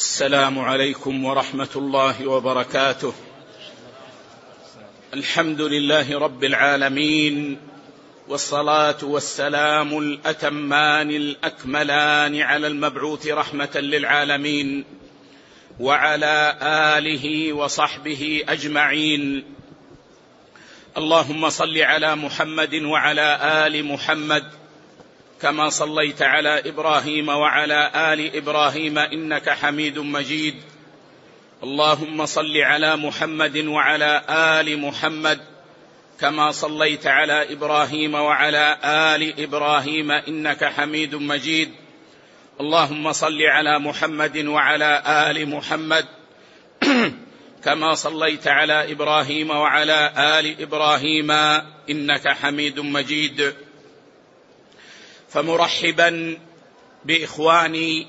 السلام عليكم ورحمة الله وبركاته. الحمد لله رب العالمين، والصلاة والسلام الأتمان الأكملان على المبعوث رحمة للعالمين وعلى آله وصحبه أجمعين. اللهم صل على محمد وعلى آل محمد كما صليت على إبراهيم وعلى آل إبراهيم إنك حميد مجيد. اللهم صل على محمد وعلى آل محمد كما صليت على إبراهيم وعلى آل إبراهيم إنك حميد مجيد. اللهم صل على محمد وعلى آل محمد كما صليت على إبراهيم وعلى آل إبراهيم إنك حميد مجيد. فمرحبا بإخواني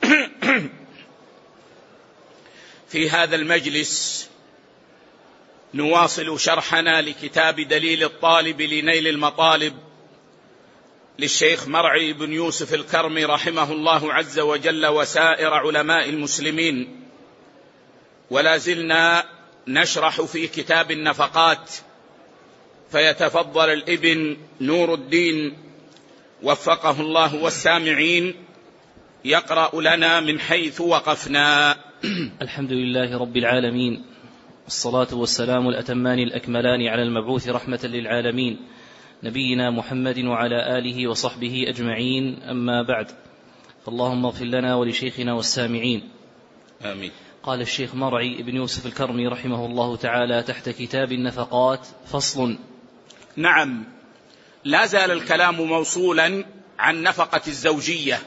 في هذا المجلس، نواصل شرحنا لكتاب دليل الطالب لنيل المطالب للشيخ مرعي بن يوسف الكرمي رحمه الله عز وجل وسائر علماء المسلمين، ولا زلنا نشرح في كتاب النفقات، فيتفضل الابن نور الدين وفقه الله والسامعين يقرأ لنا من حيث وقفنا. الحمد لله رب العالمين، والصلاة والسلام الأتمان الأكملان على المبعوث رحمة للعالمين نبينا محمد وعلى آله وصحبه أجمعين، أما بعد، فاللهم اغفر لنا ولشيخنا والسامعين، آمين. قال الشيخ مرعي بن يوسف الكرمي رحمه الله تعالى تحت كتاب النفقات: فصل. نعم، لا زال الكلام موصولا عن نفقة الزوجية،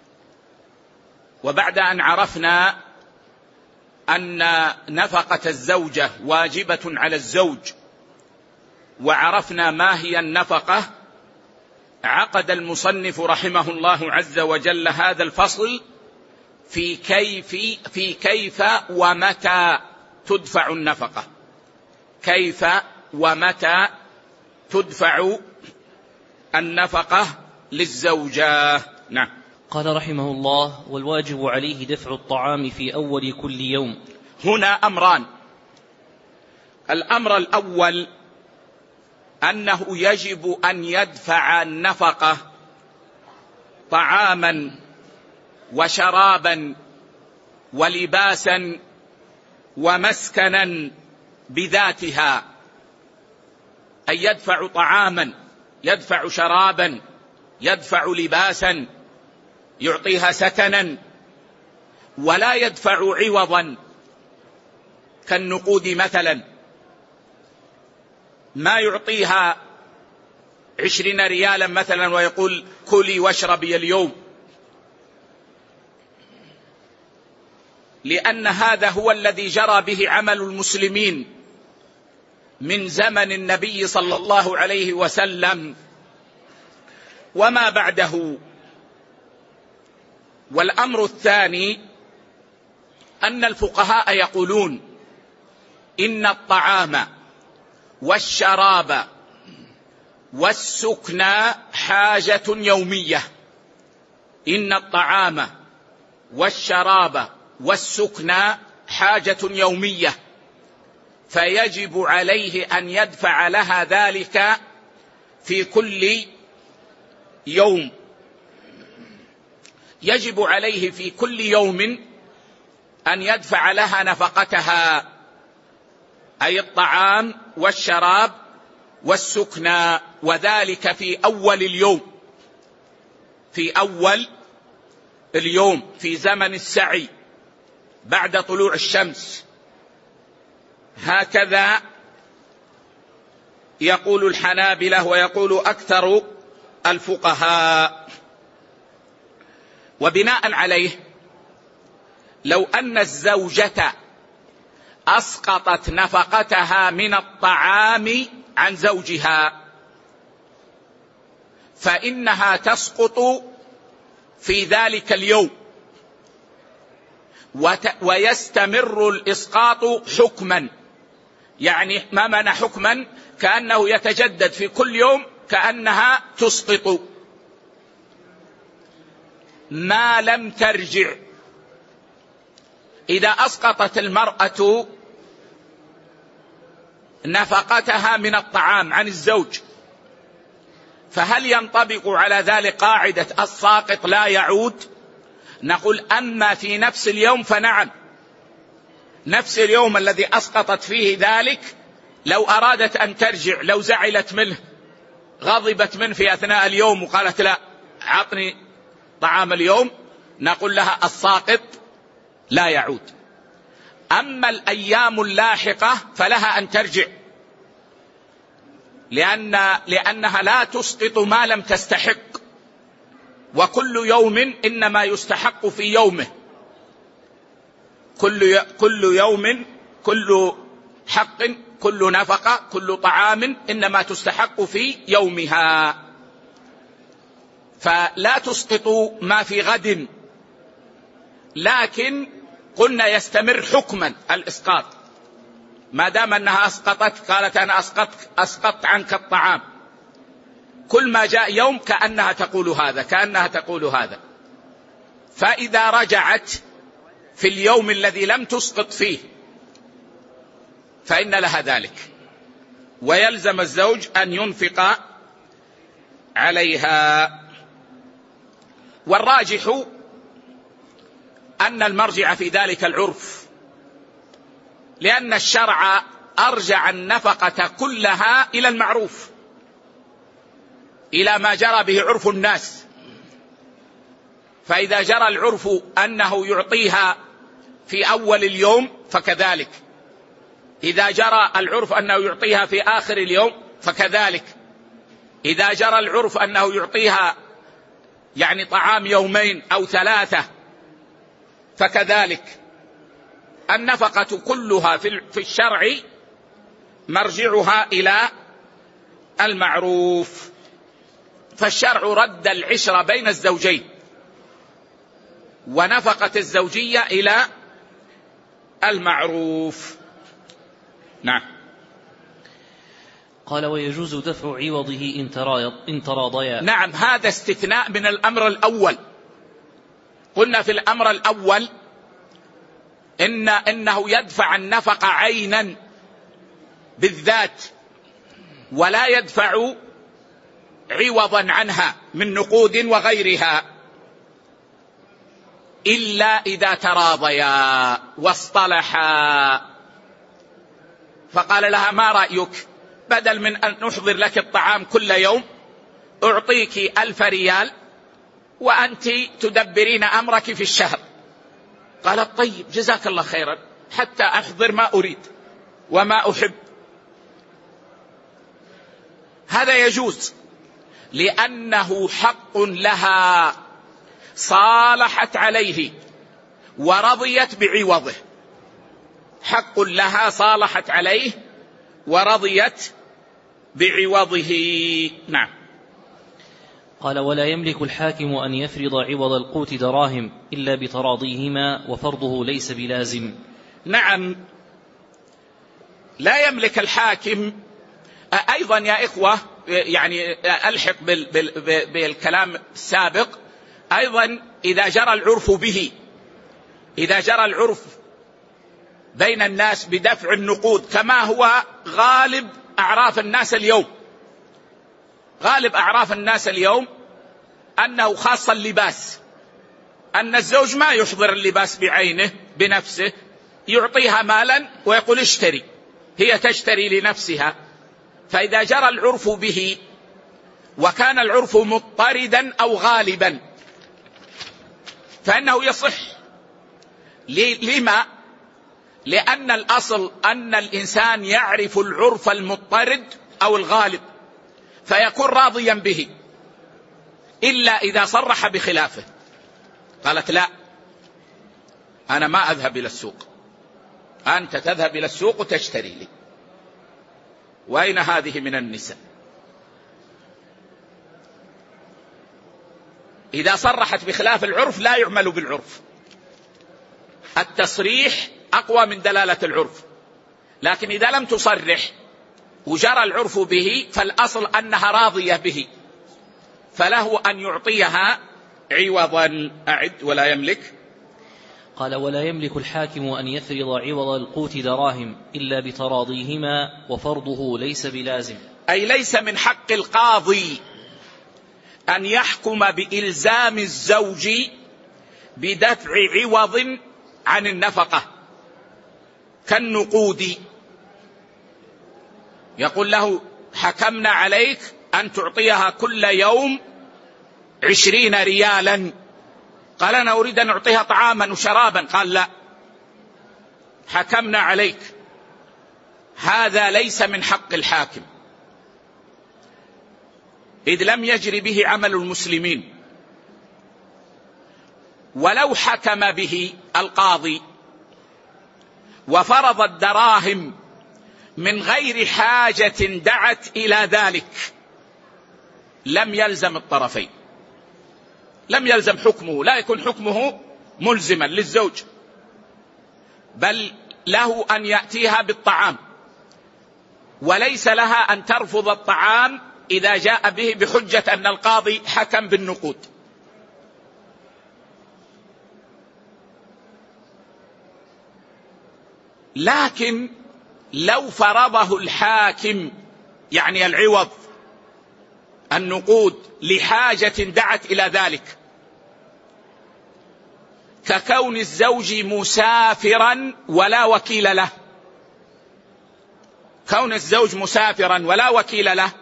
وبعد أن عرفنا أن نفقة الزوجة واجبة على الزوج وعرفنا ما هي النفقة، عقد المصنف رحمه الله عز وجل هذا الفصل في كيف ومتى تدفع النفقة، كيف ومتى تدفع النفقة للزوجة. نعم. قال رحمه الله: والواجب عليه دفع الطعام في أول كل يوم. هنا أمران: الأمر الأول أنه يجب أن يدفع النفقة طعاما وشرابا ولباسا ومسكنا بذاتها، أن يدفع طعاما، يدفع شرابا، يدفع لباسا، يعطيها سكنا، ولا يدفع عوضا كالنقود مثلا، ما يعطيها 20 ريالا مثلا ويقول كلي واشربي اليوم، لأن هذا هو الذي جرى به عمل المسلمين من زمن النبي صلى الله عليه وسلم وما بعده. والأمر الثاني أن الفقهاء يقولون إن الطعام والشراب والسكن حاجة يومية، إن الطعام والشراب والسكن حاجة يومية، فيجب عليه أن يدفع لها ذلك في كل يوم، يجب عليه في كل يوم أن يدفع لها نفقتها، أي الطعام والشراب والسكنى، وذلك في أول اليوم، في أول اليوم، في زمن السعي بعد طلوع الشمس. هكذا يقول الحنابلة ويقول أكثر الفقهاء. وبناء عليه، لو أن الزوجة أسقطت نفقتها من الطعام عن زوجها فإنها تسقط في ذلك اليوم، ويستمر الإسقاط حكما، يعني ما معنى حكما؟ كأنه يتجدد في كل يوم، كأنها تسقط ما لم ترجع إذا أسقطت المرأة نفقتها من الطعام عن الزوج، فهل ينطبق على ذلك قاعدة الساقط لا يعود؟ نقول أما في نفس اليوم فنعم، نفس اليوم الذي أسقطت فيه ذلك لو أرادت أن ترجع، لو زعلت منه غضبت منه في أثناء اليوم وقالت لا عطني طعام اليوم، نقول لها الساقط لا يعود. أما الأيام اللاحقة فلها أن ترجع، لأنها لا تسقط ما لم تستحق، وكل يوم إنما يستحق في يومه، كل يوم كل حق كل نفقة كل طعام إنما تستحق في يومها، فلا تسقط ما في غد، لكن قلنا يستمر حكما الإسقاط، ما دام أنها أسقطت قالت أنا أسقطت عنك الطعام، كل ما جاء يوم كأنها تقول هذا، فإذا رجعت في اليوم الذي لم تسقط فيه فإن لها ذلك، ويلزم الزوج أن ينفق عليها. والراجح أن المرجع في ذلك العرف، لأن الشرع أرجع النفقة كلها إلى المعروف، إلى ما جرى به عرف الناس، فإذا جرى العرف أنه يعطيها في أول اليوم فكذلك، إذا جرى العرف أنه يعطيها في آخر اليوم فكذلك، إذا جرى العرف أنه يعطيها يعني طعام يومين أو 3 فكذلك. النفقة كلها في الشرع مرجعها إلى المعروف، فالشرع رد العشرة بين الزوجين ونفقة الزوجية إلى المعروف. نعم. قال ويجوز دفع عوضه إن تراضيا. نعم، هذا استثناء من الأمر الأول. قلنا في الأمر الأول إنه يدفع النفقة عينا بالذات، ولا يدفع عوضا عنها من نقود وغيرها، إلا إذا تراضيا واصطلحا، فقال لها ما رأيك بدل من أن نحضر لك الطعام كل يوم أعطيك 1000 ريال وأنت تدبرين أمرك في الشهر. قالت طيب جزاك الله خيرا حتى أحضر ما أريد وما أحب. هذا يجوز لأنه حق لها صالحت عليه ورضيت بعوضه، حق لها صالحت عليه ورضيت بعوضه. نعم. قال ولا يملك الحاكم أن يفرض عوض القوت دراهم إلا بتراضيهما وفرضه ليس بلازم. نعم، لا يملك الحاكم. أيضا يا إخوة يعني ألحق بالكلام السابق، أيضا إذا جرى العرف به، إذا جرى العرف بين الناس بدفع النقود كما هو غالب أعراف الناس اليوم، غالب أعراف الناس اليوم أنه خاصة اللباس، أن الزوج ما يحضر اللباس بعينه بنفسه، يعطيها مالا ويقول اشتري، هي تشتري لنفسها. فإذا جرى العرف به وكان العرف مضطردا أو غالبا فإنه يصح. لما؟ لأن الأصل أن الإنسان يعرف العرف المضطرد أو الغالب فيكون راضيا به، إلا إذا صرح بخلافه. قالت لا أنا ما أذهب إلى السوق، أنت تذهب إلى السوق وتشتري لي. وأين هذه من النساء؟ إذا صرحت بخلاف العرف لا يعمل بالعرف، التصريح أقوى من دلالة العرف. لكن إذا لم تصرح وجرى العرف به فالأصل أنها راضية به، فله أن يعطيها عوضا. أعد ولا يملك. قال: ولا يملك الحاكم أن يفرض عوض القوت دراهم إلا بتراضيهما، وفرضه ليس بلازم. أي ليس من حق القاضي أن يحكم بإلزام الزوج بدفع عوض عن النفقة كالنقود. يقول له: حكمنا عليك أن تعطيها كل يوم 20 ريالا. قال: أنا أريد أن أعطيها طعاما وشرابا. قال: لا، حكمنا عليك. هذا ليس من حق الحاكم، إذ لم يجري به عمل المسلمين. ولو حكم به القاضي وفرض الدراهم من غير حاجة دعت إلى ذلك لم يلزم الطرفين، لم يلزم حكمه، لا يكون حكمه ملزما للزوج، بل له أن يأتيها بالطعام، وليس لها أن ترفض الطعام إذا جاء به بحجة أن القاضي حكم بالنقود. لكن لو فرضه الحاكم، يعني العوض النقود، لحاجة دعت إلى ذلك، ككون الزوج مسافرا ولا وكيل له. كون الزوج مسافرا ولا وكيل له،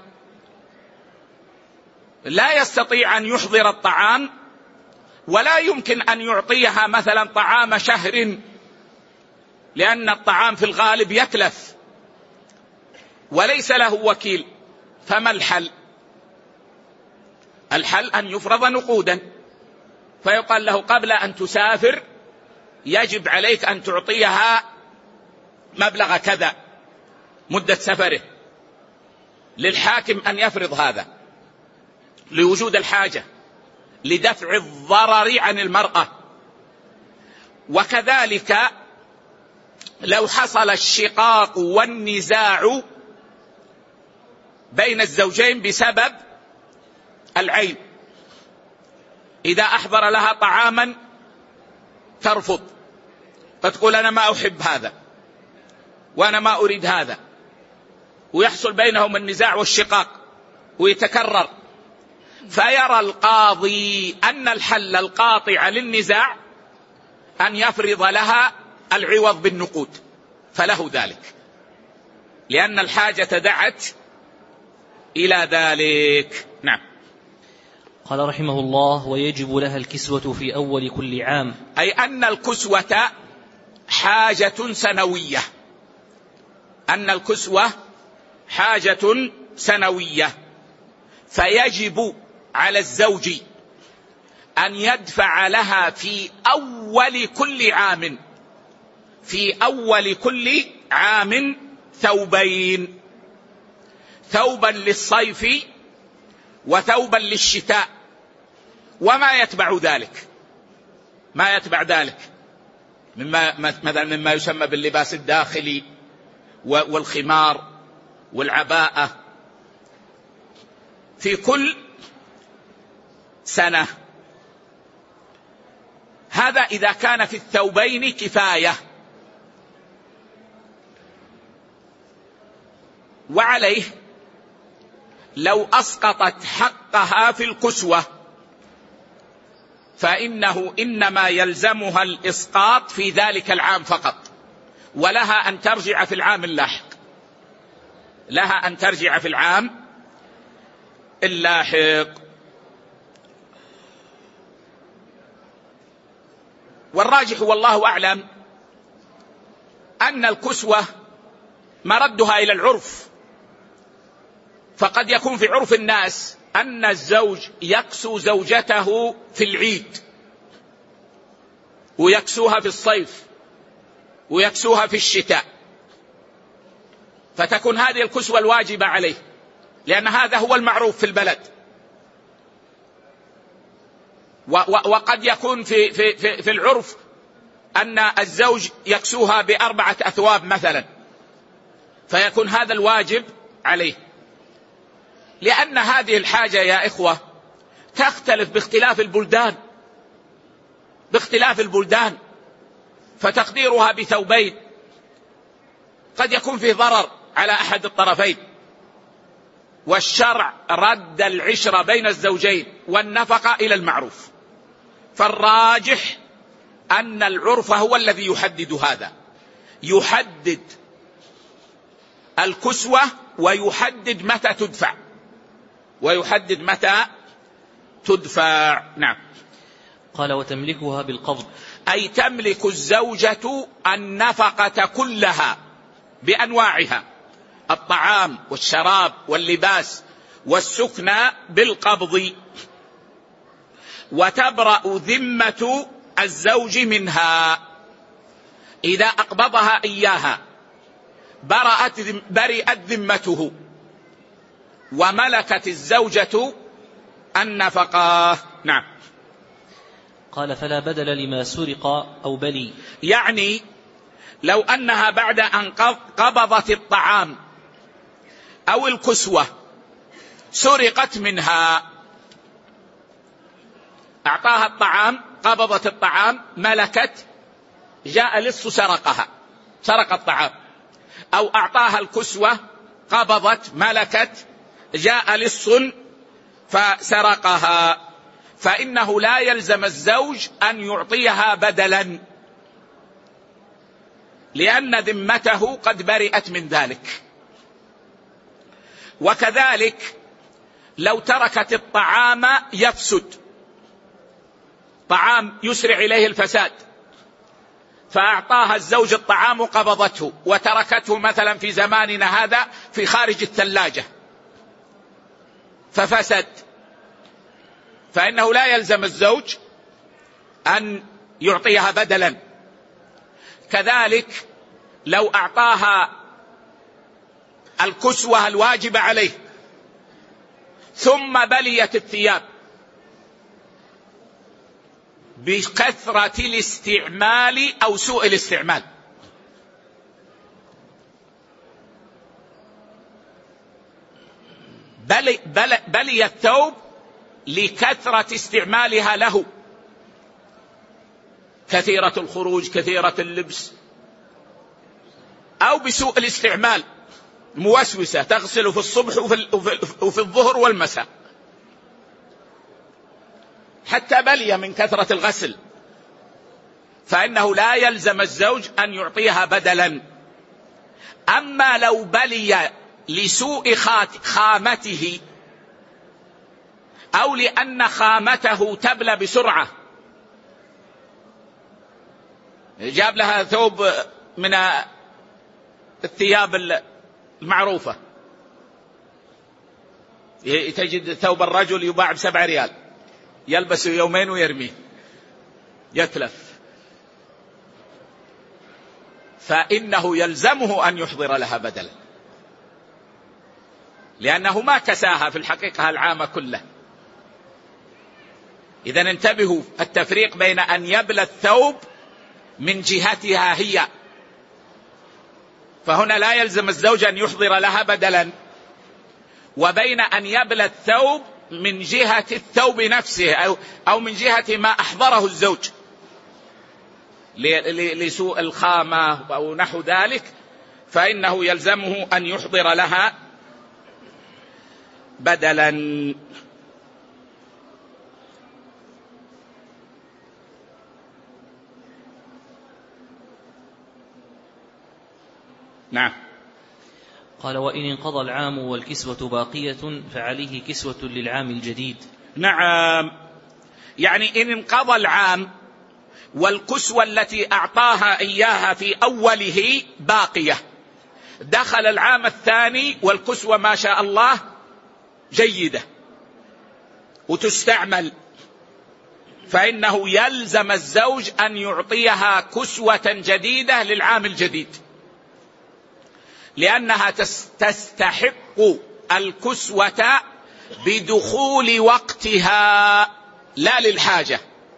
لا يستطيع أن يحضر الطعام، ولا يمكن أن يعطيها مثلا طعام شهر، لأن الطعام في الغالب يتلف، وليس له وكيل. فما الحل؟ الحل أن يفرض نقودا، فيقال له: قبل أن تسافر يجب عليك أن تعطيها مبلغ كذا مدة سفره. للحاكم أن يفرض هذا لوجود الحاجة، لدفع الضرر عن المرأة. وكذلك لو حصل الشقاق والنزاع بين الزوجين بسبب العين، إذا أحضر لها طعاما ترفض، فتقول: أنا ما أحب هذا وأنا ما أريد هذا، ويحصل بينهم النزاع والشقاق ويتكرر، فيرى القاضي أن الحل القاطع للنزاع أن يفرض لها العوض بالنقود، فله ذلك، لأن الحاجة دعت إلى ذلك. نعم. قال رحمه الله: ويجب لها الكسوة في أول كل عام. أي أن الكسوة حاجة سنوية، أن الكسوة حاجة سنوية، فيجب على الزوج أن يدفع لها في أول كل عام، في أول كل عام ثوبين، ثوبا للصيف وثوبا للشتاء، وما يتبع ذلك، ما يتبع ذلك مما يسمى باللباس الداخلي والخمار والعباءة، في كل سنة. هذا إذا كان في الثوبين كفاية. وعليه لو أسقطت حقها في الكسوة فإنه إنما يلزمها الإسقاط في ذلك العام فقط، ولها أن ترجع في العام اللاحق، لها أن ترجع في العام اللاحق. والراجح والله أعلم أن الكسوة مردها إلى العرف، فقد يكون في عرف الناس أن الزوج يكسو زوجته في العيد، ويكسوها في الصيف، ويكسوها في الشتاء، فتكون هذه الكسوة الواجبة عليه، لأن هذا هو المعروف في البلد. وقد يكون في العرف أن الزوج يكسوها ب4 أثواب مثلا، فيكون هذا الواجب عليه، لأن هذه الحاجة يا إخوة تختلف باختلاف البلدان، باختلاف البلدان. فتقديرها بثوبين قد يكون فيه ضرر على أحد الطرفين، والشرع رد العشرة بين الزوجين والنفقة إلى المعروف، فالراجح أن العرف هو الذي يحدد هذا، يحدد الكسوة ويحدد متى تدفع نعم. قال وتملكها بالقبض، أي تملك الزوجة النفقة كلها بأنواعها، الطعام والشراب واللباس والسكن بالقبض، وتبرأ ذمة الزوج منها. إذا أقبضها إياها برئت ذمته، وملكت الزوجة النفقة نعم. قال فلا بدل لما سرق أو بلي، يعني لو أنها بعد أن قبضت الطعام أو الكسوة سرقت منها، أعطاها الطعام، قبضت الطعام، ملكت، جاء لص سرق الطعام، أو أعطاها الكسوة قبضت ملكت، جاء لص فسرقها، فإنه لا يلزم الزوج أن يعطيها بدلا، لأن ذمته قد برئت من ذلك. وكذلك لو تركت الطعام يفسد، طعام يسرع إليه الفساد، فأعطاها الزوج الطعام وقبضته وتركته مثلا في زماننا هذا في خارج الثلاجة ففسد، فإنه لا يلزم الزوج أن يعطيها بدلا. كذلك لو أعطاها الكسوة الواجب عليه ثم بليت الثياب بكثرة الاستعمال أو سوء الاستعمال، بلي الثوب لكثرة استعمالها له، كثيرة الخروج، كثيرة اللبس، أو بسوء الاستعمال، موسوسة تغسل في الصبح وفي الظهر والمساء، حتى بلي من كثرة الغسل، فإنه لا يلزم الزوج أن يعطيها بدلا. أما لو بلي لسوء خامته أو لأن خامته تبلى بسرعة، جاب لها ثوب من الثياب المعروفة، تجد ثوب الرجل يباع ب7 ريال، يلبسه يومين ويرميه يتلف، فإنه يلزمه أن يحضر لها بدلا، لأنه ما كساها في الحقيقة العامة كله. إذا انتبهوا التفريق بين أن يبلى الثوب من جهتها هي، فهنا لا يلزم الزوج أن يحضر لها بدلا، وبين أن يبلى الثوب من جهة الثوب نفسه أو من جهة ما أحضره الزوج لسوء الخامة أو نحو ذلك، فإنه يلزمه أن يحضر لها بدلا. نعم. قال وإن انقضى العام والكسوة باقية فعليه كسوة للعام الجديد. نعم، يعني إن انقضى العام والكسوة التي أعطاها إياها في أوله باقية، دخل العام الثاني والكسوة ما شاء الله جيدة وتستعمل، فإنه يلزم الزوج أن يعطيها كسوة جديدة للعام الجديد، لأنها تستحق الكسوة بدخول وقتها لا للحاجة.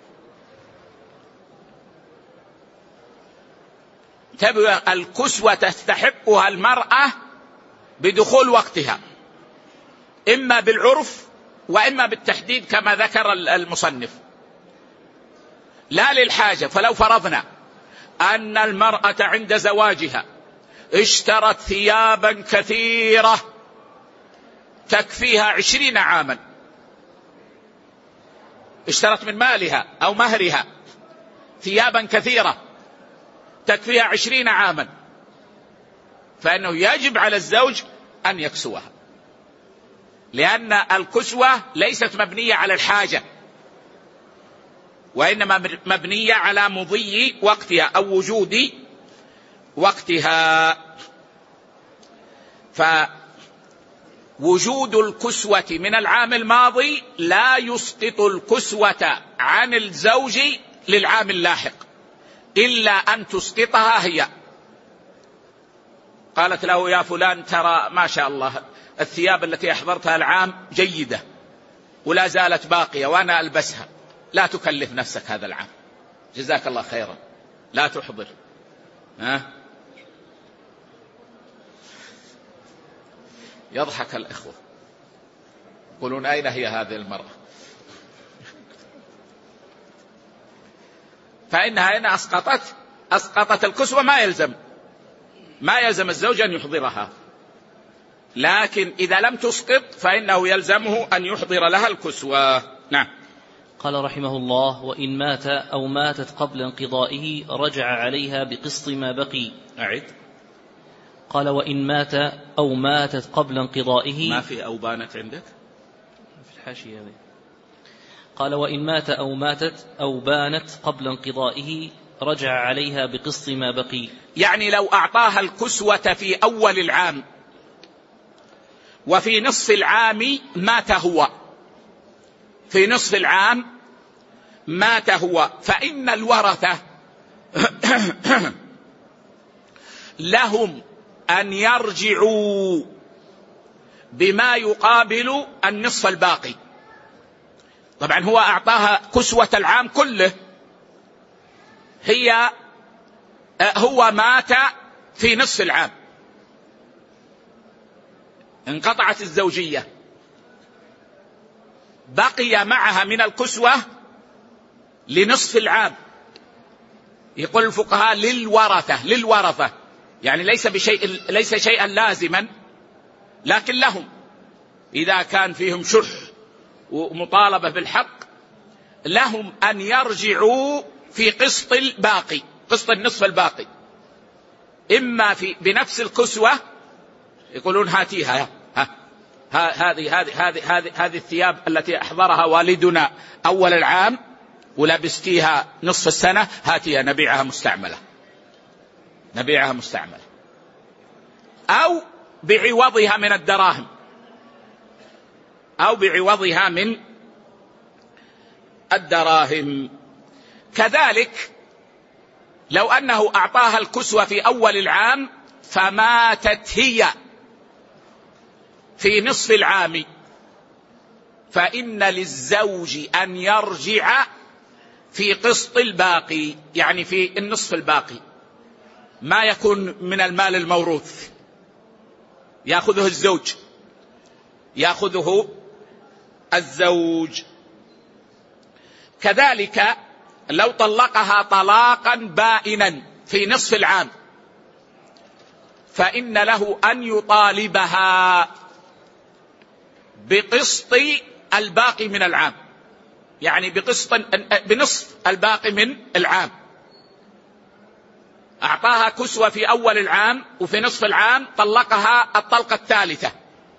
تبقى الكسوة تستحقها المرأة بدخول وقتها، إما بالعرف وإما بالتحديد كما ذكر المصنف، لا للحاجة. فلو فرضنا أن المرأة عند زواجها اشترت ثيابا كثيرة تكفيها 20 عاما، اشترت من مالها أو مهرها ثيابا كثيرة تكفيها 20 عاما، فإنه يجب على الزوج أن يكسوها، لأن الكسوة ليست مبنية على الحاجة، وإنما مبنية على مضي وقتها أو وجود وقتها. فوجود الكسوة من العام الماضي لا يسقط الكسوة عن الزوج للعام اللاحق، إلا أن تسقطها هي. قالت له: يا فلان، ترى ما شاء الله الثياب التي أحضرتها العام جيدة ولا زالت باقية وأنا ألبسها، لا تكلف نفسك هذا العام، جزاك الله خيرا، لا تحضر. يضحك الإخوة يقولون: أين هي هذه المرأة؟ فإنها إن أسقطت الكسوة ما يلزم الزوج أن يحضرها، لكن إذا لم تسقط فإنه يلزمه أن يحضر لها الكسوة. نعم. قال رحمه الله: وإن مات أو ماتت قبل انقضائه رجع عليها بقسط ما بقي. أعد. قال: وإن مات أو ماتت قبل انقضائه. ما في أو بانت عندك في الحاشية هذه. قال: وإن مات أو ماتت أو بانت قبل انقضائه رجع عليها بقسط ما بقي. يعني لو أعطاها الكسوة في أول العام وفي نصف العام مات هو، في نصف العام مات هو، فإن الورثة لهم أن يرجعوا بما يقابل النصف الباقي. طبعا هو أعطاها كسوة العام كله، هو مات في نصف العام، انقطعت الزوجية، بقي معها من الكسوة لنصف العام. يقول الفقهاء للورثة، يعني ليس شيئا لازما، لكن لهم إذا كان فيهم شح ومطالبة بالحق لهم أن يرجعوا في قسط الباقي، قسط النصف الباقي، إما بنفس الكسوة، يقولون: هاتيها، هذه الثياب التي أحضرها والدنا أول العام ولبستيها نصف السنة، هاتيها نبيعها مستعملة، أو بعوضها من الدراهم، أو بعوضها من الدراهم. كذلك لو أنه أعطاها الكسوة في أول العام فماتت هي في نصف العام، فإن للزوج أن يرجع في قسط الباقي، يعني في النصف الباقي، ما يكون من المال الموروث يأخذه الزوج. كذلك لو طلقها طلاقا بائنا في نصف العام فإن له أن يطالبها بقسط الباقي من العام، يعني بنصف الباقي من العام. أعطاها كسوة في أول العام وفي نصف العام طلقها الطلقة الثالثة،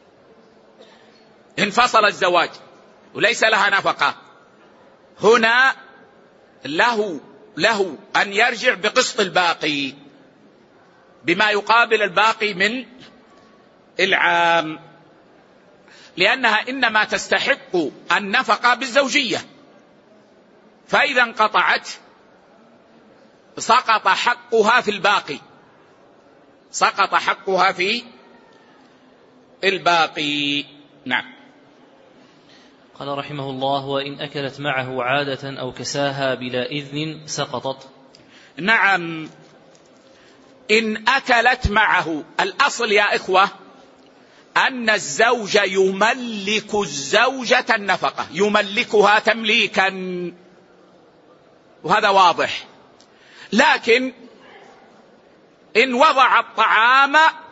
انفصل الزواج وليس لها نفقة، هنا له أن يرجع بقسط الباقي بما يقابل الباقي من العام، لأنها إنما تستحق النفقة بالزوجية، فإذا انقطعت سقط حقها في الباقي. نعم. قال رحمه الله: وإن أكلت معه عادة أو كساها بلا إذن سقطت. نعم، إن أكلت معه، الأصل يا إخوة أن الزوج يملك الزوجة النفقة، يملكها تمليكا، وهذا واضح، لكن إن وضع الطعام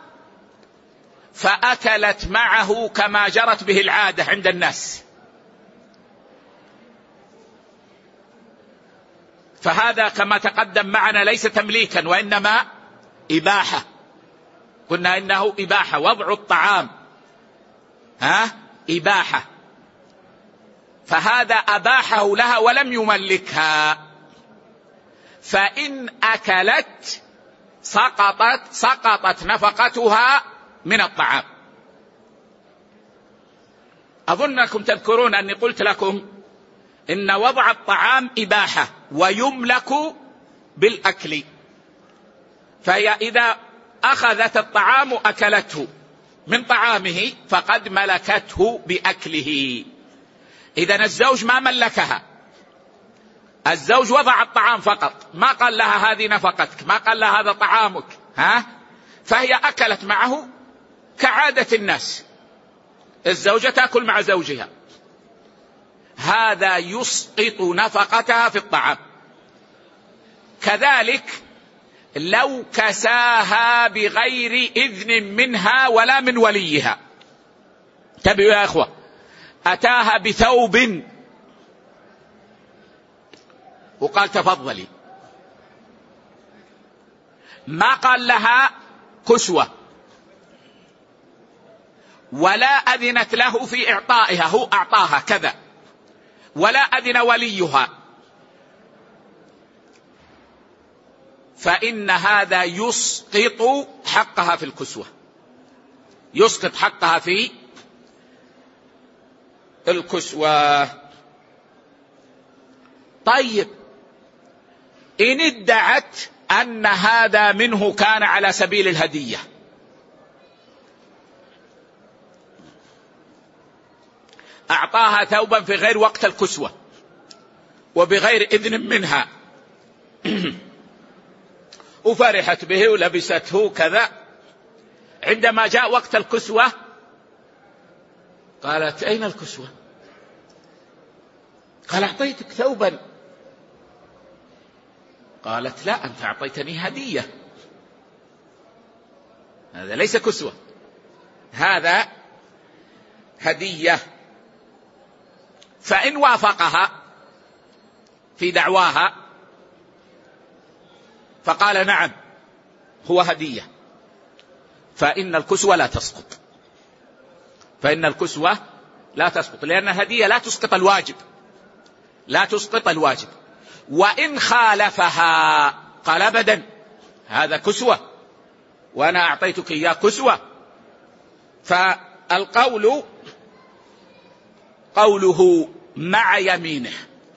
فأكلت معه كما جرت به العادة عند الناس، فهذا كما تقدم معنا ليس تمليكا وإنما إباحة. قلنا إنه إباحة، وضع الطعام إباحة، فهذا أباحه لها ولم يملكها، فإن أكلت سقطت نفقتها من الطعام. أظنكم تذكرون أني قلت لكم إن وضع الطعام إباحة ويملك بالأكل، فهي إذا أخذت الطعام أكلته من طعامه فقد ملكته بأكله. إذن الزوج ما ملكها، الزوج وضع الطعام فقط، ما قال لها هذه نفقتك، ما قال لها هذا طعامك، فهي أكلت معه كعادة الناس، الزوجة تأكل مع زوجها، هذا يسقط نفقتها في الطعام. كذلك لو كساها بغير إذن منها ولا من وليها، انتبهوا يا أخوة، أتاها بثوب وقال تفضلي، ما قال لها كسوة ولا أذنت له في إعطائها، هو أعطاها كذا، ولا أذن وليها، فإن هذا يسقط حقها في الكسوة، يسقط حقها في الكسوة. طيب، إن ادعت أن هذا منه كان على سبيل الهدية، أعطاها ثوبا في غير وقت الكسوة وبغير إذن منها وفرحت به ولبسته كذا، عندما جاء وقت الكسوة قالت أين الكسوة؟ قال أعطيتك ثوبا، قالت لا أنت أعطيتني هدية، هذا ليس كسوة، هذا هدية. فإن وافقها في دعواها فقال نعم هو هدية، فإن الكسوة لا تسقط، فإن الكسوة لا تسقط، لأن الهدية لا تسقط الواجب، لا تسقط الواجب. وإن خالفها قال أبدا هذا كسوة وأنا أعطيتك إياه كسوة، فالقول قوله مع يمينه،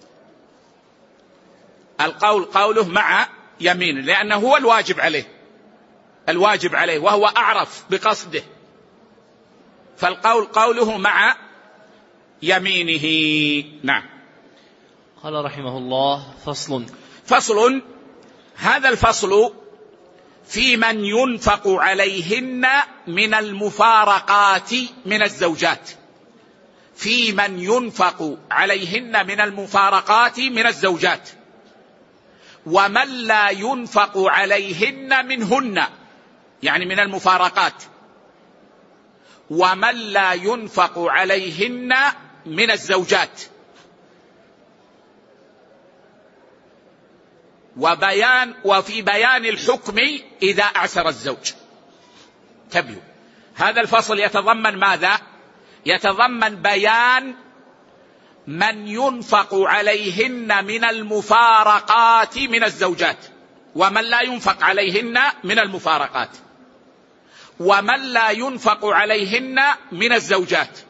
القول قوله مع يمينه، لأنه هو الواجب عليه، الواجب عليه وهو أعرف بقصده، فالقول قوله مع يمينه. نعم. قال رحمه الله: فصل. هذا الفصل في من ينفق عليهن من المفارقات من الزوجات، في من ينفق عليهن من المفارقات من الزوجات، ومن لا ينفق عليهن منهن، يعني من المفارقات، ومن لا ينفق عليهن من الزوجات. وفي بيان الحكم إذا أعسر الزوج. تبيو هذا الفصل يتضمن ماذا؟ يتضمن بيان من ينفق عليهن من المفارقات من الزوجات، ومن لا ينفق عليهن من المفارقات، ومن لا ينفق عليهن من الزوجات،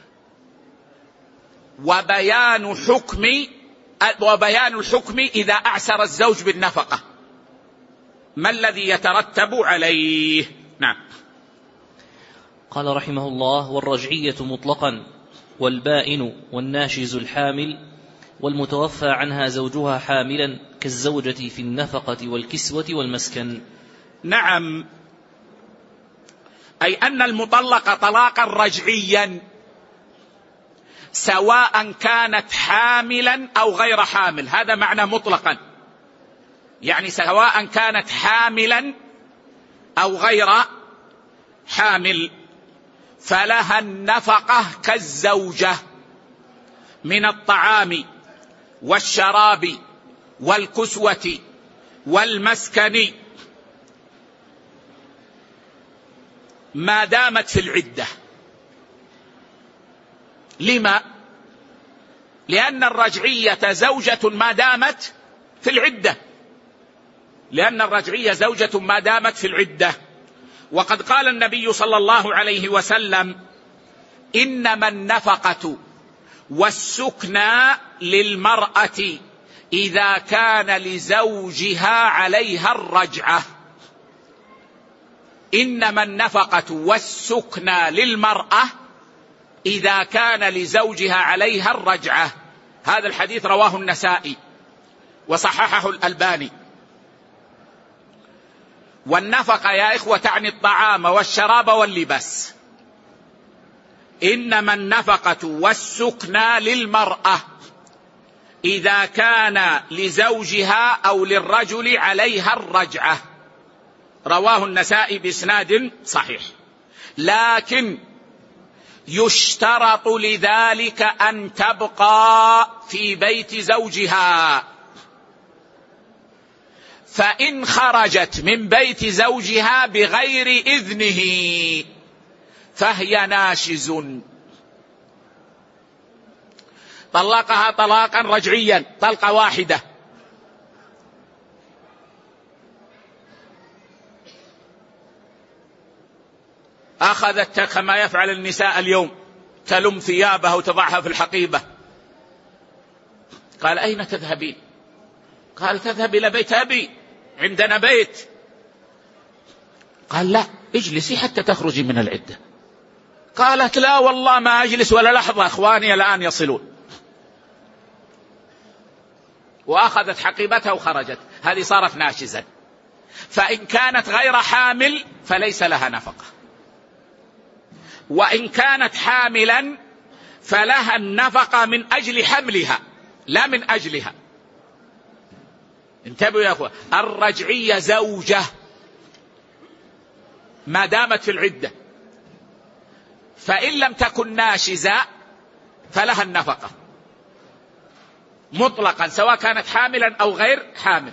وبيان الحكم إذا أعسر الزوج بالنفقة، ما الذي يترتب عليه. نعم. قال رحمه الله: والرجعية مطلقا، والبائن والناشز الحامل، والمتوفى عنها زوجها حاملا، كالزوجة في النفقة والكسوة والمسكن. نعم، أي أن المطلقة طلاقا رجعيا، سواء كانت حاملا أو غير حامل، هذا معنى مطلقا، يعني سواء كانت حاملا أو غير حامل، فلها النفقة كالزوجة من الطعام والشراب والكسوة والمسكن ما دامت في العدة. لما؟ لأن الرجعية زوجة ما دامت في العدة، لأن الرجعية زوجة ما دامت في العدة. وقد قال النبي صلى الله عليه وسلم: إنما النفقة والسكنى للمرأة إذا كان لزوجها عليها الرجعة. إنما النفقة والسكنى للمرأة إذا كان لزوجها عليها الرجعة. هذا الحديث رواه النسائي وصححه الألباني. والنفقة يا إخوة تعني الطعام والشراب واللباس. إنما النفقة والسكنى للمرأة إذا كان لزوجها أو للرجل عليها الرجعة. رواه النسائي بإسناد صحيح. لكن يشترط لذلك أن تبقى في بيت زوجها، فإن خرجت من بيت زوجها بغير إذنه فهي ناشز، طلقها طلاقا رجعيا طلقة واحدة، أخذت كما يفعل النساء اليوم، تلم ثيابها وتضعها في الحقيبة. قال: أين تذهبين؟ قال: تذهب إلى بيت أبي، عندنا بيت. قال: لا، اجلسي حتى تخرجي من العدة. قالت: لا والله ما أجلس ولا لحظة، أخواني الآن يصلون. وأخذت حقيبتها وخرجت. هذه صارت ناشزا. فإن كانت غير حامل فليس لها نفقة، وإن كانت حاملا فلها النفقة من أجل حملها لا من أجلها. انتبهوا يا أخوة، الرجعية زوجة ما دامت في العدة، فإن لم تكن ناشزة فلها النفقة مطلقا سواء كانت حاملا أو غير حامل.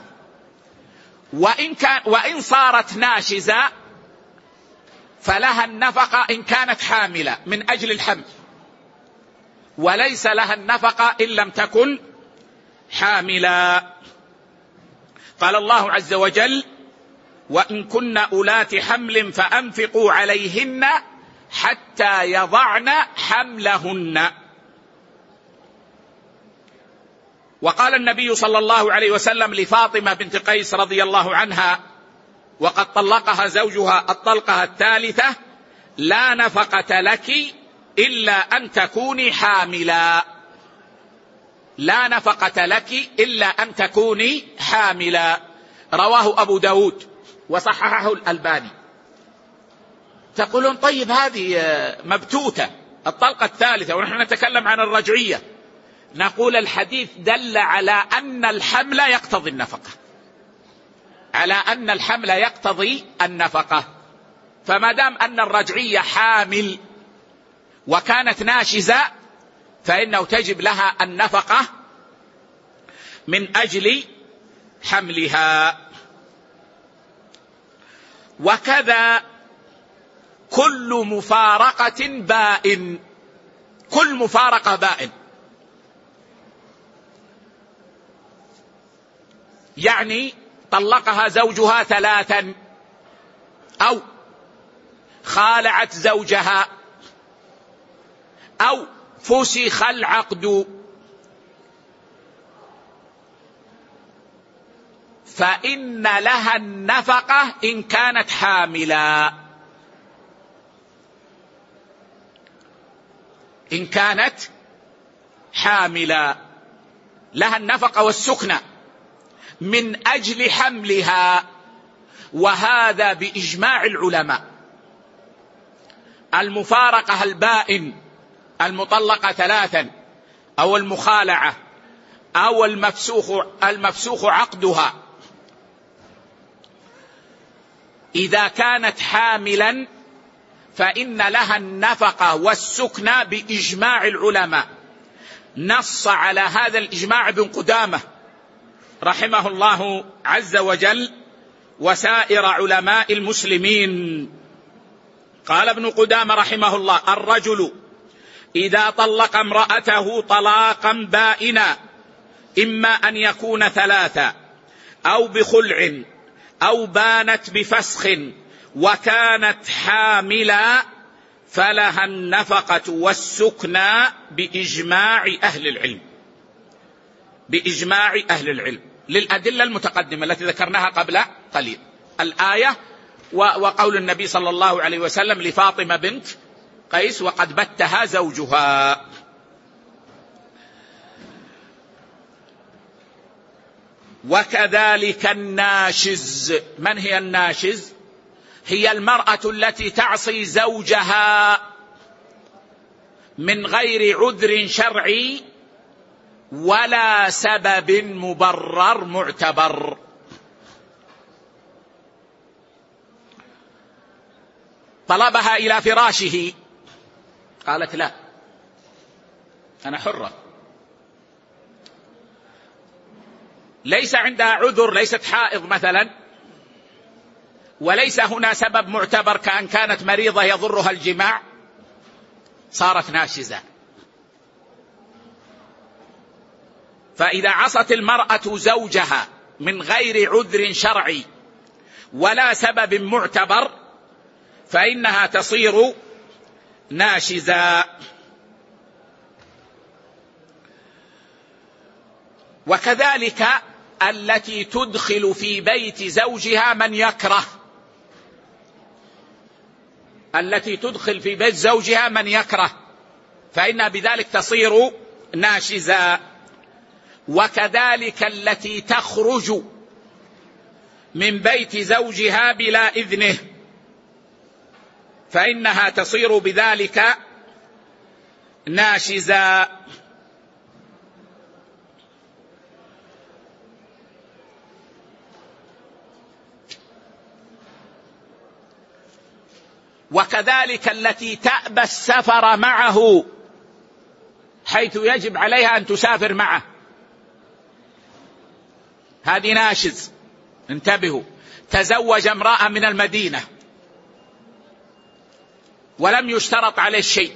وإن صارت ناشزة فلها النفقة إن كانت حاملة من أجل الحمل، وليس لها النفقة إن لم تكن حاملا. قال الله عز وجل: وإن كن أولات حمل فأنفقوا عليهن حتى يضعن حملهن. وقال النبي صلى الله عليه وسلم لفاطمة بنت قيس رضي الله عنها وقد طلقها زوجها الطلقة الثالثة: لا نفقة لك إلا أن تكوني حاملا. لا نفقة لك إلا أن تكوني حاملا. رواه أبو داود وصححه الألباني. تقولون: طيب هذه مبتوتة الطلقة الثالثة ونحن نتكلم عن الرجعية. نقول: الحديث دل على أن الحمل يقتضي النفقة، على أن الحمل يقتضي النفقة. فما دام أن الرجعية حامل وكانت ناشزة فإنه تجب لها النفقة من أجل حملها. وكذا كل مفارقة بائن، كل مفارقة بائن، يعني طلقها زوجها 3 أو خالعت زوجها أو فسخ العقد، فإن لها النفقة إن كانت حاملا. إن كانت حاملا لها النفقة والسكنى من أجل حملها. وهذا بإجماع العلماء. المفارقة البائن المطلقة 3 أو المخالعة أو المفسوخ عقدها إذا كانت حاملا فإن لها النفقة والسكنى بإجماع العلماء. نص على هذا الإجماع ابن قدامة رحمه الله عز وجل وسائر علماء المسلمين. قال ابن قدامة رحمه الله: الرجل إذا طلق امرأته طلاقا بائنا إما أن يكون ثلاثا أو بخلع أو بانت بفسخ وكانت حاملا فلها النفقة والسكنى بإجماع أهل العلم، بإجماع أهل العلم، للأدلة المتقدمة التي ذكرناها قبل قليل، الآية وقول النبي صلى الله عليه وسلم لفاطمة بنت قيس: وقد بتها زوجها. وكذلك الناشز. من هي الناشز؟ هي المرأة التي تعصي زوجها من غير عذر شرعي ولا سبب مبرر معتبر. طلبها إلى فراشه، قالت: لا، أنا حرة، ليس عندها عذر، ليست حائض مثلا، وليس هنا سبب معتبر كأن كانت مريضة يضرها الجماع، صارت ناشزة. فإذا عصت المرأة زوجها من غير عذر شرعي ولا سبب معتبر فإنها تصير ناشزة. وكذلك التي تدخل في بيت زوجها من يكره، التي تدخل في بيت زوجها من يكره فإنها بذلك تصير ناشزة. وكذلك التي تخرج من بيت زوجها بلا إذنه فإنها تصير بذلك ناشزة. وكذلك التي تأبى السفر معه حيث يجب عليها أن تسافر معه، هذه ناشز. انتبهوا، تزوج امرأة من المدينة ولم يشترط عليه شيء،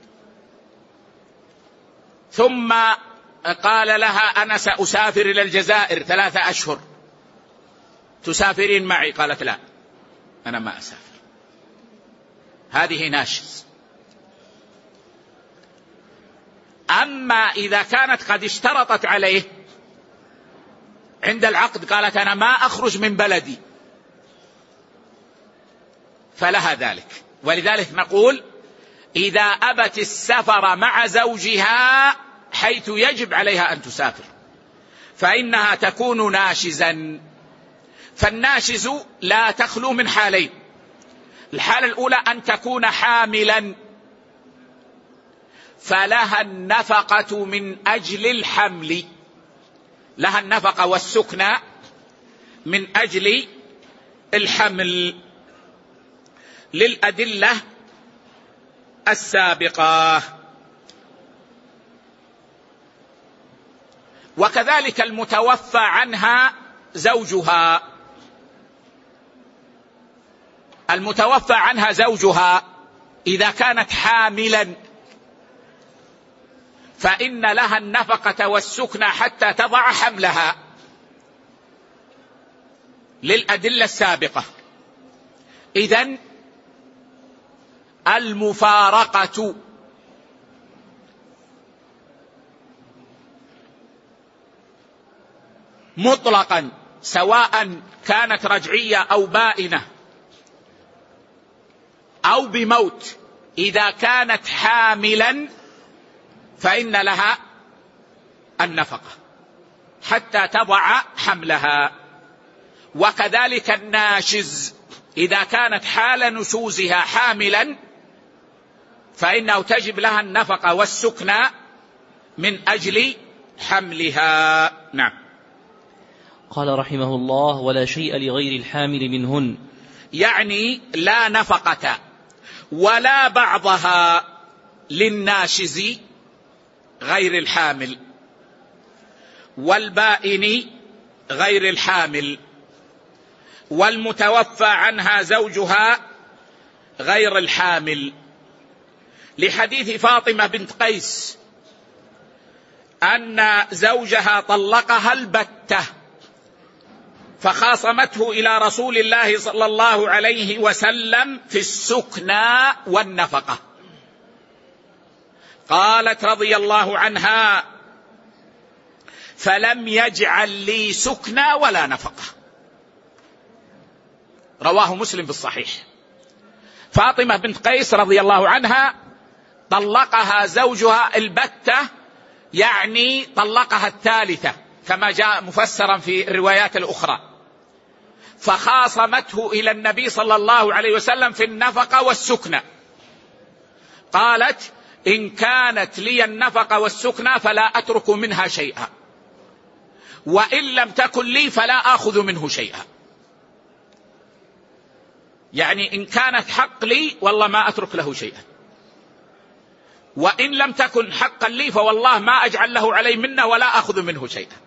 ثم قال لها: أنا سأسافر إلى الجزائر 3 أشهر، تسافرين معي؟ قالت: لا، أنا ما أسافر. هذه ناشز. أما إذا كانت قد اشترطت عليه عند العقد، قالت: أنا ما أخرج من بلدي، فلها ذلك. ولذلك نقول: إذا أبت السفر مع زوجها حيث يجب عليها أن تسافر فإنها تكون ناشزا. فالناشز لا تخلو من حالين: الحالة الأولى أن تكون حاملا فلها النفقة من أجل الحمل، لها النفقة والسكنى من أجل الحمل، للأدلة السابقة. وكذلك المتوفى عنها زوجها، المتوفى عنها زوجها إذا كانت حاملا فإن لها النفقة والسكنى حتى تضع حملها، للأدلة السابقة. إذن المفارقة مطلقا سواء كانت رجعية أو بائنة أو بموت، إذا كانت حاملا فإن لها النفقة حتى تضع حملها. وكذلك الناشز إذا كانت حال نشوزها حاملا فإنه تجب لها النفقة والسكنى من أجل حملها. نعم. قال رحمه الله: ولا شيء لغير الحامل منهن. يعني لا نفقة ولا بعضها للناشز غير الحامل والبائن غير الحامل والمتوفى عنها زوجها غير الحامل، لحديث فاطمة بنت قيس أن زوجها طلقها البتة فخاصمته إلى رسول الله صلى الله عليه وسلم في السكنى والنفقة. قالت رضي الله عنها: فلم يجعل لي سكنى ولا نفقة. رواه مسلم بالصحيح. فاطمة بنت قيس رضي الله عنها طلقها زوجها البتة، يعني طلقها الثالثة كما جاء مفسرا في الروايات الأخرى، فخاصمته إلى النبي صلى الله عليه وسلم في النفقة والسكنى. قالت: إن كانت لي النفقة والسكنى فلا أترك منها شيئا، وإن لم تكن لي فلا آخذ منه شيئا. يعني إن كانت حق لي والله ما أترك له شيئا، وإن لم تكن حقا لي فوالله ما أجعل له علي منه ولا أخذ منه شيئا.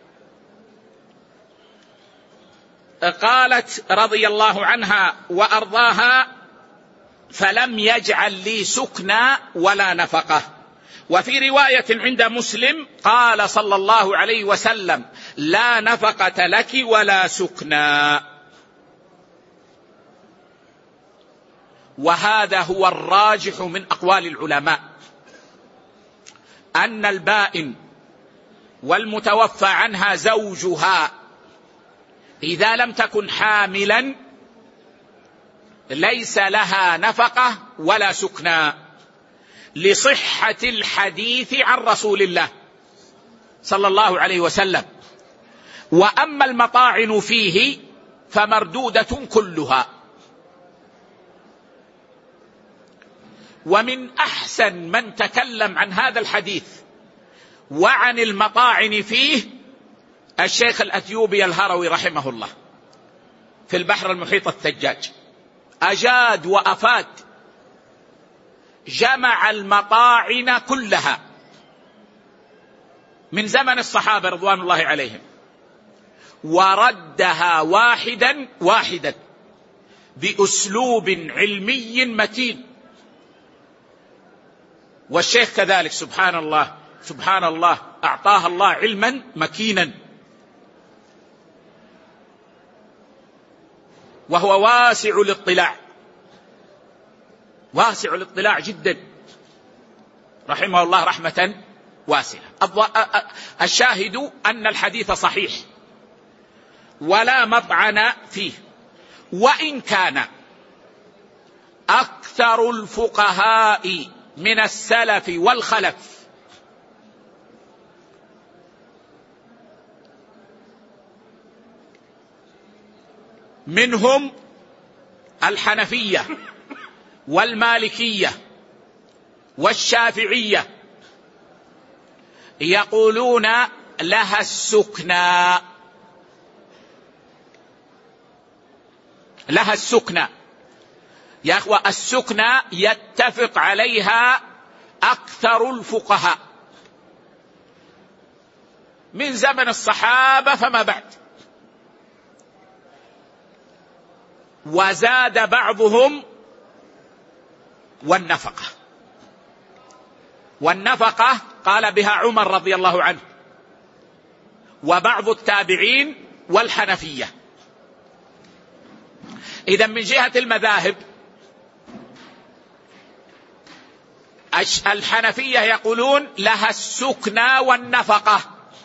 قالت رضي الله عنها وأرضاها: فلم يجعل لي سكنى ولا نفقة. وفي رواية عند مسلم قال صلى الله عليه وسلم: لا نفقة لك ولا سكنى. وهذا هو الراجح من أقوال العلماء، أن البائن والمتوفى عنها زوجها إذا لم تكن حاملا ليس لها نفقة ولا سكنى، لصحة الحديث عن رسول الله صلى الله عليه وسلم. وأما المطاعن فيه فمردودة كلها. ومن أحسن من تكلم عن هذا الحديث وعن المطاعن فيه الشيخ الأثيوبي الهروي رحمه الله في البحر المحيط الثجاج، أجاد وأفاد، جمع المطاعن كلها من زمن الصحابة رضوان الله عليهم وردها واحدا واحدا بأسلوب علمي متين. والشيخ كذلك سبحان الله سبحان الله، أعطاه الله علما مكينا، وهو واسع الاطلاع، واسع الاطلاع جدا رحمه الله رحمة واسعة. الشاهد أن الحديث صحيح ولا مطعن فيه. وإن كان أكثر الفقهاء من السلف والخلف منهم الحنفية والمالكية والشافعية يقولون لها السكنى، لها السكنى. يا أخوة السكنى يتفق عليها أكثر الفقهاء من زمن الصحابة فما بعد، وزاد بعضهم والنفقة. والنفقة قال بها عمر رضي الله عنه وبعض التابعين والحنفية. إذا من جهة المذاهب الحنفية يقولون لها السكنى والنفقة،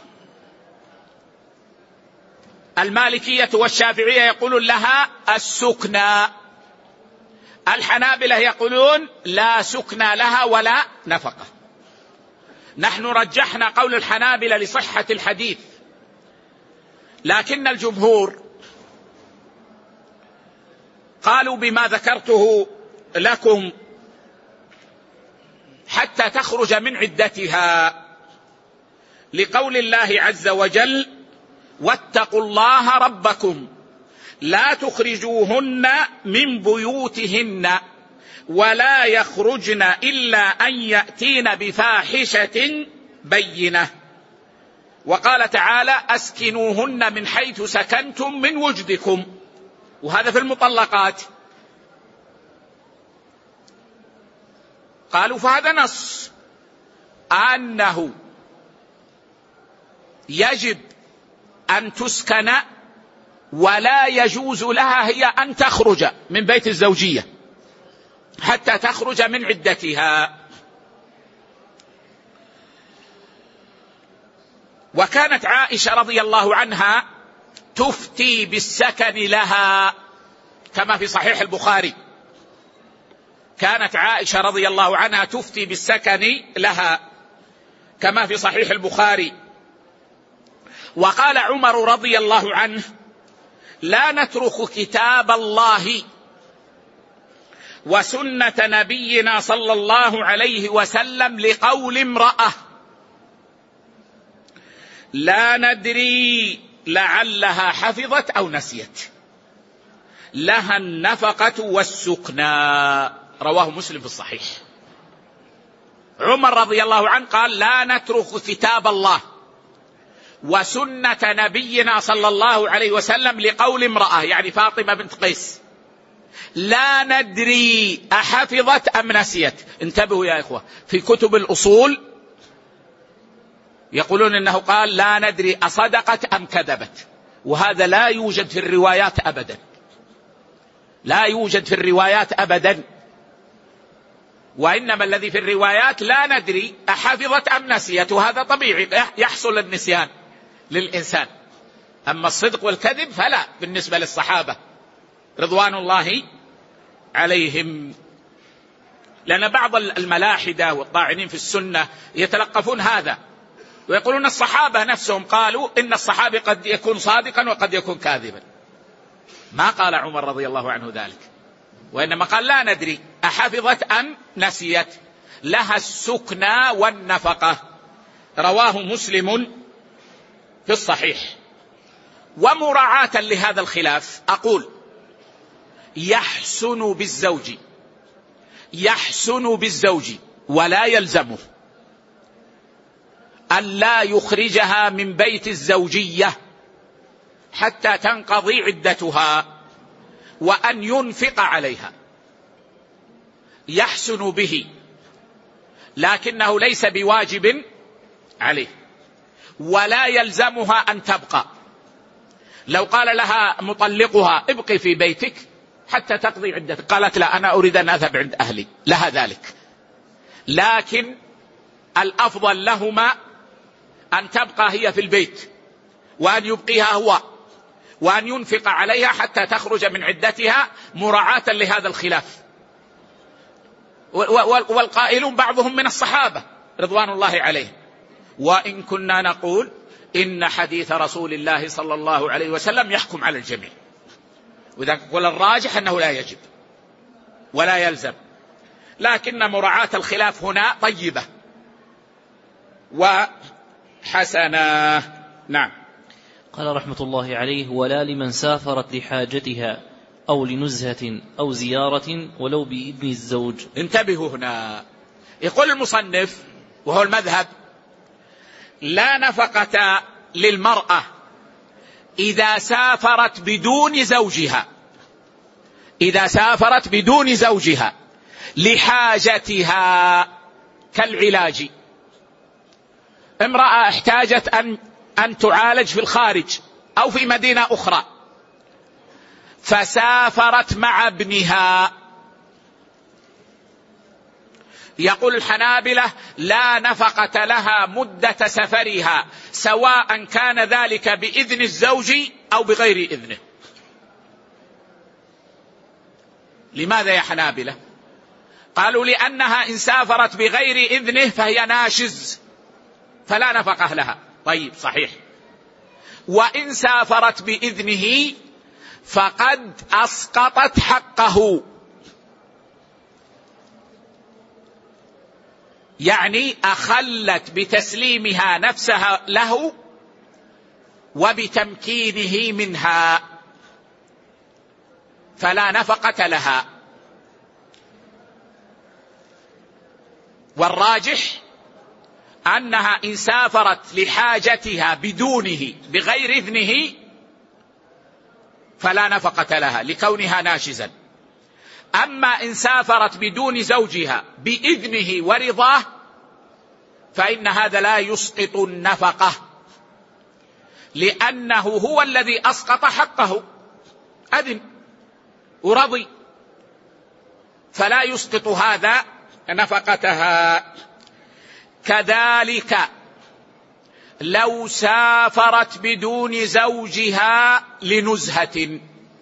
المالكية والشافعية يقولون لها السكنى، الحنابلة يقولون لا سكنى لها ولا نفقة. نحن رجحنا قول الحنابلة لصحة الحديث، لكن الجمهور قالوا بما ذكرته لكم حتى تخرج من عدتها، لقول الله عز وجل: واتقوا الله ربكم لا تخرجوهن من بيوتهن ولا يخرجن إلا أن يأتين بفاحشة بينة. وقال تعالى أسكنوهن من حيث سكنتم من وجدكم، وهذا في المطلقات. قالوا فهذا نص أنه يجب أن تسكن ولا يجوز لها هي أن تخرج من بيت الزوجية حتى تخرج من عدتها. وكانت عائشة رضي الله عنها تفتي بالسكن لها كما في صحيح البخاري، كانت عائشة رضي الله عنها تفتي بالسكن لها كما في صحيح البخاري. وقال عمر رضي الله عنه لا نترك كتاب الله وسنة نبينا صلى الله عليه وسلم لقول امرأة لا ندري لعلها حفظت أو نسيت، لها النفقة والسكنى. رواه مسلم في الصحيح. عمر رضي الله عنه قال لا نترك كتاب الله وسنة نبينا صلى الله عليه وسلم لقول امرأة، يعني فاطمة بنت قيس، لا ندري أحفظت أم نسيت. انتبهوا يا إخوة، في كتب الأصول يقولون إنه قال لا ندري أصدقت أم كذبت، وهذا لا يوجد في الروايات أبدا، لا يوجد في الروايات أبدا. وإنما الذي في الروايات لا ندري أحفظت أم نسيت، وهذا طبيعي يحصل النسيان للإنسان. أما الصدق والكذب فلا بالنسبة للصحابة رضوان الله عليهم. لأن بعض الملاحدة والطاعنين في السنة يتلقفون هذا ويقولون الصحابة نفسهم قالوا إن الصحابي قد يكون صادقا وقد يكون كاذبا. ما قال عمر رضي الله عنه ذلك، وإنما قال لا ندري أحفظت أم نسيت، لها السكنى والنفقة. رواه مسلم في الصحيح. ومراعاة لهذا الخلاف أقول يحسن بالزوج ولا يلزمه أن لا يخرجها من بيت الزوجية حتى تنقضي عدتها، وأن ينفق عليها. يحسن به لكنه ليس بواجب عليه، ولا يلزمها أن تبقى. لو قال لها مطلقها ابقي في بيتك حتى تقضي عدتك، قالت لا أنا أريد أن أذهب عند أهلي، لها ذلك. لكن الأفضل لهما أن تبقى هي في البيت، وأن يبقيها هو، وأن ينفق عليها حتى تخرج من عدتها مراعاة لهذا الخلاف. والقائلون بعضهم من الصحابة رضوان الله عليهم. وإن كنا نقول إن حديث رسول الله صلى الله عليه وسلم يحكم على الجميع، وإذا قل الراجح أنه لا يجب ولا يلزم، لكن مراعاة الخلاف هنا طيبة وحسنة. نعم. قال رحمة الله عليه ولا لمن سافرت لحاجتها أو لنزهة أو زيارة ولو بإذن الزوج. انتبهوا هنا، يقول المصنف وهو المذهب لا نفقة للمرأة إذا سافرت بدون زوجها، إذا سافرت بدون زوجها لحاجتها كالعلاج. امرأة احتاجت أن تعالج في الخارج أو في مدينة أخرى فسافرت مع ابنها، يقول الحنابلة لا نفقة لها مدة سفرها سواء كان ذلك بإذن الزوج أو بغير إذنه. لماذا يا حنابلة؟ قالوا لأنها إن سافرت بغير إذنه فهي ناشز فلا نفقة لها. طيب صحيح. وإن سافرت بإذنه فقد أسقطت حقه، يعني أخلت بتسليمها نفسها له وبتمكينه منها. فلا نفقة لها. والراجح أنها إن سافرت لحاجتها بدونه بغير إذنه فلا نفقة لها لكونها ناشزا. أما إن سافرت بدون زوجها بإذنه ورضاه فإن هذا لا يسقط النفقة، لأنه هو الذي أسقط حقه، أذن ورضي، فلا يسقط هذا نفقتها. كذلك لو سافرت بدون زوجها لنزهة،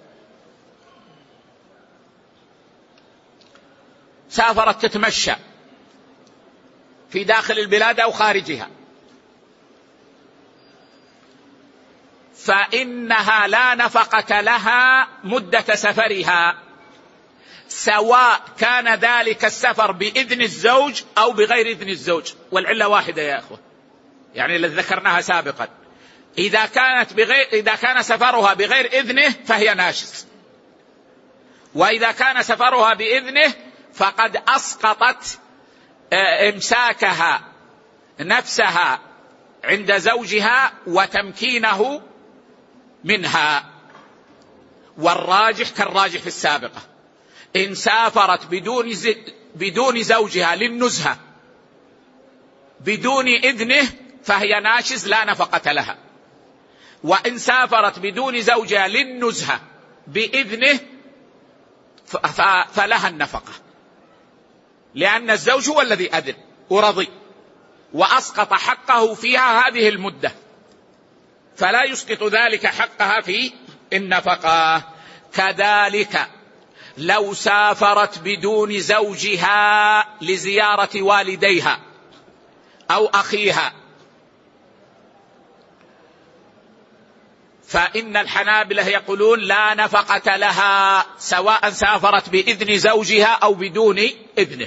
سافرت تتمشى في داخل البلاد أو خارجها، فإنها لا نفقة لها مدة سفرها، سواء كان ذلك السفر بإذن الزوج أو بغير إذن الزوج، والعلة واحدة يا أخوة، يعني الذي ذكرناها سابقا. إذا كان سفرها بغير إذنه فهي ناشز، وإذا كان سفرها بإذنه فقد أسقطت إمساكها نفسها عند زوجها وتمكينه منها. والراجح كالراجح في السابقة، إن سافرت بدون زوجها للنزهة بدون إذنه فهي ناشز لا نفقة لها، وإن سافرت بدون زوجها للنزهة بإذنه فلها النفقة، لأن الزوج هو الذي أذن ورضي وأسقط حقه فيها هذه المدة، فلا يسقط ذلك حقها في النفقة. كذلك لو سافرت بدون زوجها لزيارة والديها أو أخيها، فإن الحنابلة يقولون لا نفقة لها سواء سافرت بإذن زوجها أو بدون إذنه،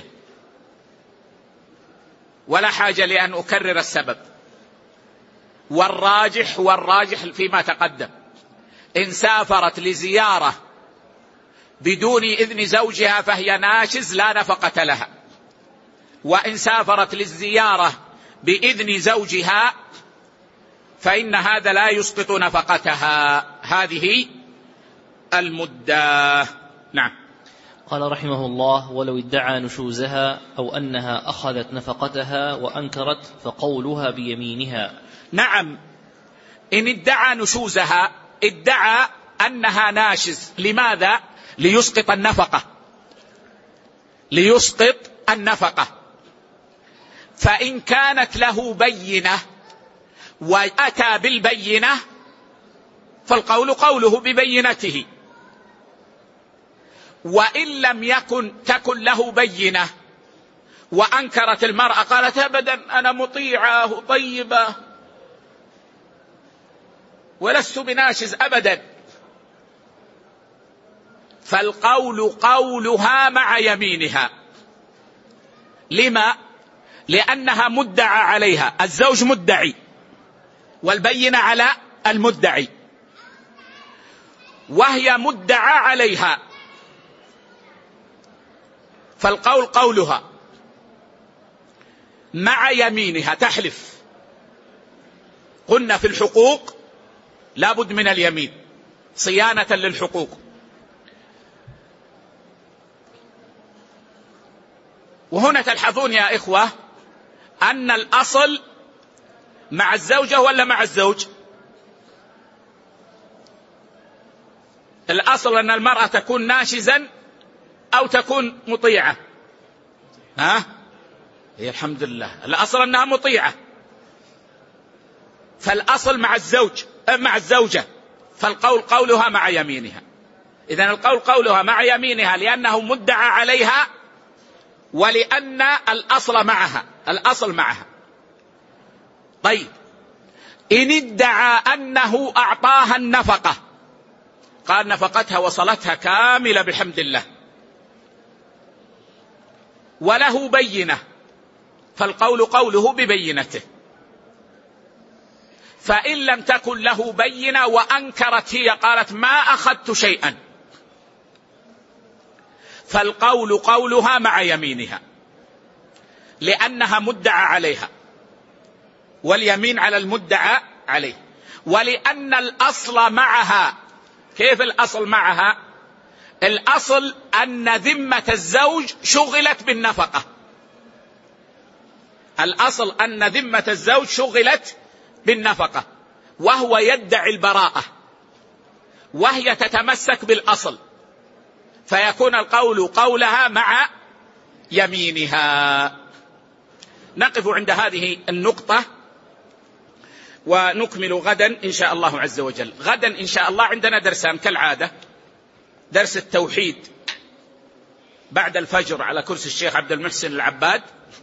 ولا حاجة لأن أكرر السبب. والراجح فيما تقدم، إن سافرت لزيارة بدون إذن زوجها فهي ناشز لا نفقة لها، وإن سافرت للزيارة بإذن زوجها فإن هذا لا يسقط نفقتها هذه المدة. نعم. قال رحمه الله: ولو ادعى نشوزها أو أنها أخذت نفقتها وأنكرت فقولها بيمينها. نعم، إن ادعى نشوزها ادعى أنها ناشز، لماذا؟ ليسقط النفقة. فإن كانت له بينة وأتى بالبينة فالقول قوله ببينته، وإن لم تكن له بينة وأنكرت المرأة قالت أبدا أنا مطيعة طيبة ولست بناشز أبدا، فالقول قولها مع يمينها. لما؟ لأنها مدعى عليها، الزوج مدعي والبينة على المدعي، وهي مدعى عليها، فالقول قولها مع يمينها تحلف. قلنا في الحقوق لابد من اليمين صيانة للحقوق. وهنا تلحظون يا إخوة أن الأصل مع الزوجة ولا مع الزوج؟ الأصل أن المرأة تكون ناشزا أو تكون مطيعة. هي الحمد لله الأصل أنها مطيعة، فالأصل مع الزوجة، فالقول قولها مع يمينها. إذن القول قولها مع يمينها لأنه مدعى عليها ولأن الأصل معها. طيب، إن ادعى أنه أعطاها النفقة، قال نفقتها وصلتها كاملة بحمد الله، وله بينة، فالقول قوله ببينته. فإن لم تكن له بينة وأنكرت هي قالت ما أخذت شيئا، فالقول قولها مع يمينها، لأنها مدعى عليها، واليمين على المدعى عليه. ولأن الأصل معها، كيف الأصل معها؟ الأصل أن ذمة الزوج شغلت بالنفقة، الأصل أن ذمة الزوج شغلت بالنفقة، وهو يدعي البراءة وهي تتمسك بالأصل، فيكون القول قولها مع يمينها. نقف عند هذه النقطة ونكمل غدا إن شاء الله عز وجل. غدا إن شاء الله عندنا درسان كالعادة، درس التوحيد بعد الفجر على كرسي الشيخ عبد المحسن العباد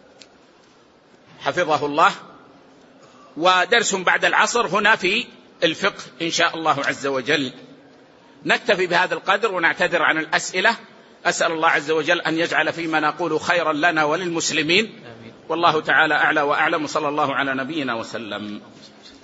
حفظه الله، ودرس بعد العصر هنا في الفقه إن شاء الله عز وجل. نكتفي بهذا القدر ونعتذر عن الأسئلة. أسأل الله عز وجل أن يجعل فيما نقول خيرا لنا وللمسلمين، والله تعالى أعلى وأعلم، صلى الله على نبينا وسلم.